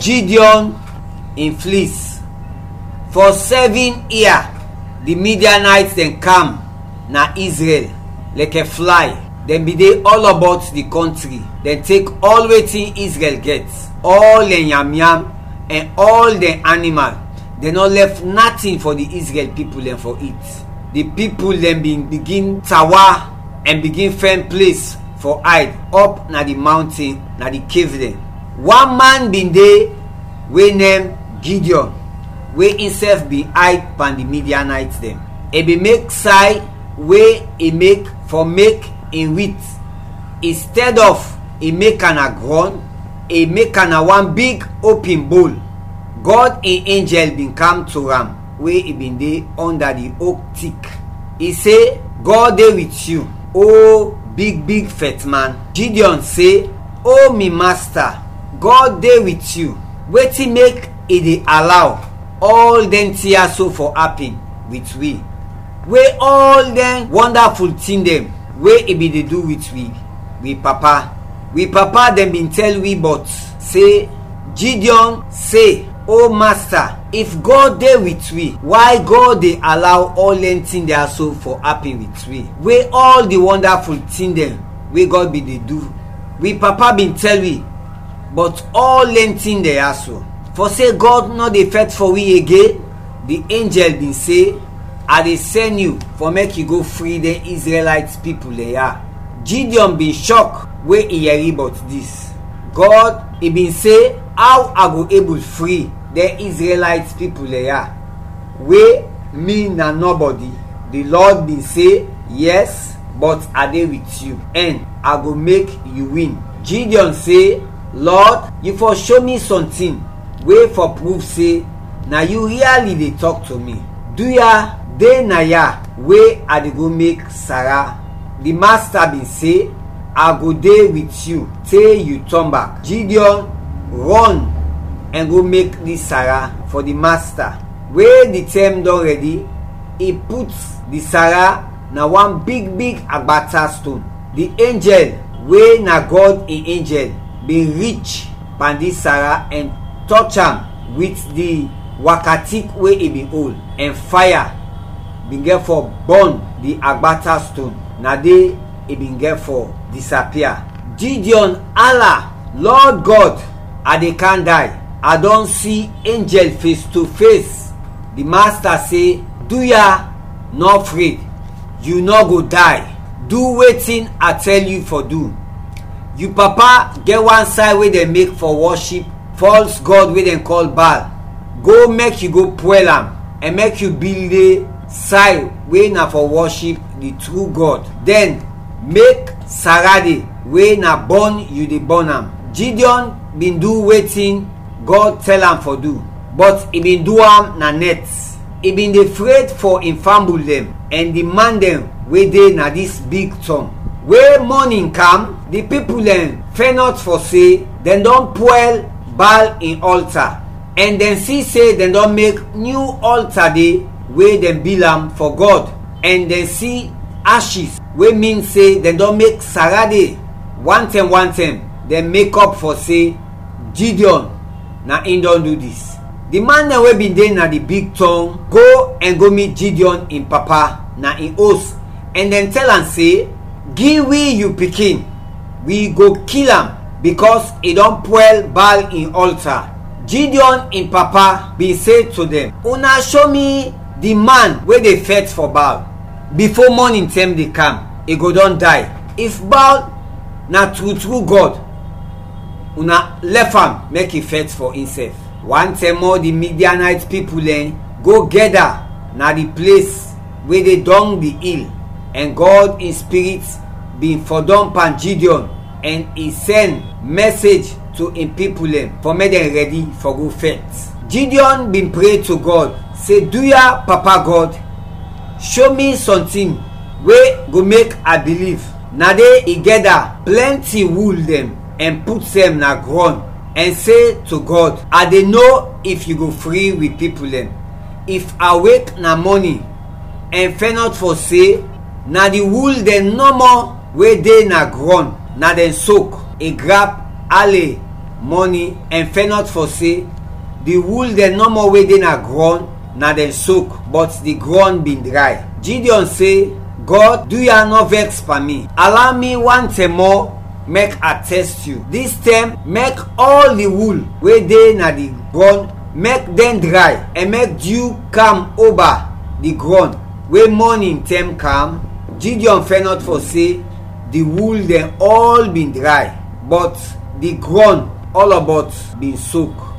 Gideon in fleece. For 7 years, the Midianites then come na Israel like a fly. Then be they all about the country. Then take all wetin Israel gets, all the yam yam and all the animal. They not left nothing for the Israel people then for it. The people then begin tower and begin find place for hide up na the mountain, na the cave then. One man been there we named Gideon, we himself be hide pan the Midianites them. He be make side where he make for make in wheat. Instead of he make an a ground, he make an a one big open bowl. God and angel been come to Ram where he been there under the oak thick. He say, God dey with you, oh big fat man. Gideon say, oh me master, God dey with you. Wetin make he dey allow all them tears so for happen with we. Where all them wonderful thing them where he be dey do with we papa. We papa them been tell we but say Gideon say, oh master, if God dey with we, why God dey allow all them things they are so for happen with we? Where all the wonderful thing them where God be dey do. We papa been tell we, but all them things they are so. For say God not dey fight for we again. The angel been say, I dey send you for make you go free the Israelites people they are. Gideon been shocked where he hear about this. God he been say, how I go able free the Israelites people they are? Where me na nobody. The Lord been say, yes, but I dey with you and I go make you win. Gideon say, Lord, you for show me something wey for proof say na you really dey talk to me. Do ya dey na ya wey I dey go make Sarah? The master been say, I go dey with you till you turn back. Gideon run and go make this Sarah for the master. Where the time done ready, he puts the Sarah na one big agbata stone. The angel wey na God in angel been reach pan this Sarah and touch am with the wakatik wey he been hold, and fire been get for burn the agbata stone. Na dey he been get for disappear. Gideon Allah, Lord God, I dey can't die. I don't see angel face to face. The master say, do ya not afraid? You no go die. Do wetin I tell you for do. You papa get one side where they make for worship false god wey dem call Baal. Go make you go puel am and make you build a side wey na for worship the true God. Then make Sarade wey na born you dey born am. Gideon been do wetin God tell am for do, but he been do am na net. He been dey afraid for him family them and the man them wey dey na this big town. Where morning come, the people them fear not for say dem don puel Baal in altar, and then see say dem don make new altar dey wey dem build am for God, and then see ashes wey mean say dem don make Sarade one time dem make up for say Gideon na him don do this. The man dem wey been dey na the big town go and go meet Gideon in papa na him host, and then tell am say, give we you pikin, we go kill am because he don puel Baal in altar. Gideon in papa been say to them, una show me the man wey dey fight for Baal. Before morning time dey come, he go don die. If Baal na true God, una left am make he fight for himself. One time more the Midianite people go gather na the place where they dung the hill, and God in spirit been for don pan Gideon, and he send message to him people for make them ready for go fight. Gideon been pray to God, say, do ya papa God show me something wey go make I believe. Na dey he gather plenty wool them and put them na ground and say to God, I dey know if you go free with people them. If I wake na morning and fear not for say na the wool dem no more wey dey na ground, na dem soak. He grab ale morning and fear not for say the wool dem no more wey dey na ground na dem soak but the ground bin dry. Gideon say, God, do ya no vex for me? Allow me one time more make I test you. This time make all the wool wey dey na the ground make dem dry and make dew come over the ground. When morning time come, Gideon fear not for say the wool dem all been dry but the ground all about been soak.